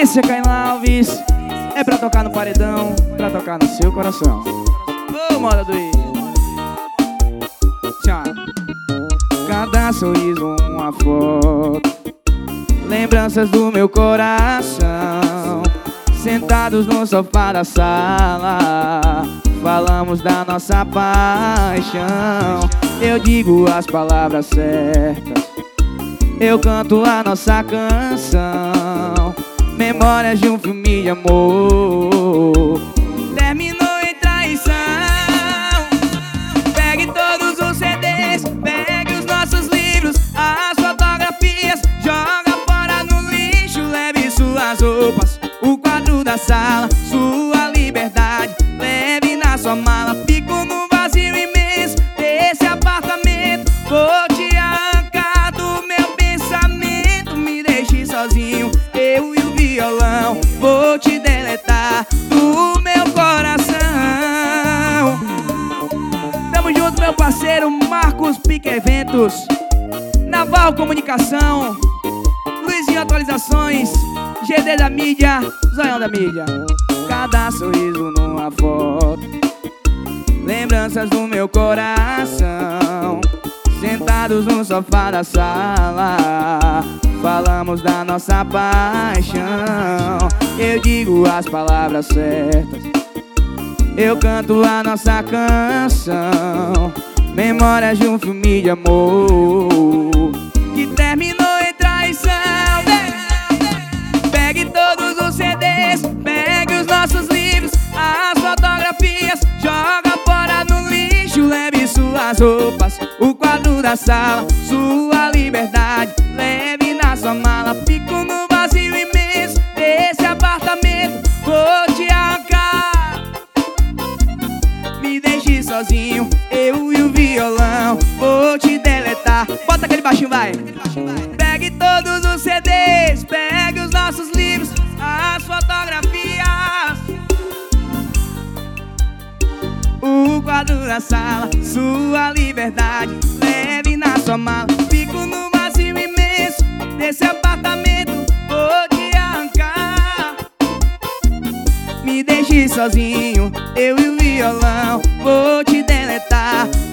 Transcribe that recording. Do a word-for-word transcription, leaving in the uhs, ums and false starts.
Patrícia Cainla Alves. É pra tocar no paredão, pra tocar no seu coração. Ô, moda do Rio. Tchau. Cada sorriso, uma foto, lembranças do meu coração. Sentados no sofá da sala, falamos da nossa paixão. Eu digo as palavras certas, eu canto a nossa canção. Memórias de um filme de amor terminou em traição. Pegue todos os C Ds, pegue os nossos livros, as fotografias, joga fora no lixo. Leve suas roupas, o quadro da sala, sua liberdade, leve na sua mala. Fico no vazio imenso desse apartamento, vou te arrancar do meu pensamento. Me deixe sozinho, eu e o violão, vou te deletar do meu coração. Tamo junto, meu parceiro Marcos Pique Eventos, Naval Comunicação, Luizinho Atualizações, G D da mídia, Zoião da mídia. Cada sorriso numa foto, lembranças do meu coração. Sentados no sofá da sala, falamos da nossa paixão. Eu digo as palavras certas, eu canto a nossa canção. Memórias de um filme de amor que terminou em traição. Pegue todos os C Ds, pegue os nossos livros, as fotografias, joga fora no lixo. Leve suas roupas, o quadro da sala, sua liberdade, leve na sua mala. Fico no vazio imenso desse apartamento, vou te arrancar. Me deixe sozinho, eu e o violão, vou te deletar. Bota aquele baixinho, vai. Pegue todos os C Ds, pegue os nossos livros, as fotografias, o quadro da sala, sua liberdade, leve na sua mala. Fico no vazio imenso desse apartamento, vou te arrancar. Me deixe sozinho, eu e o violão, vou te deletar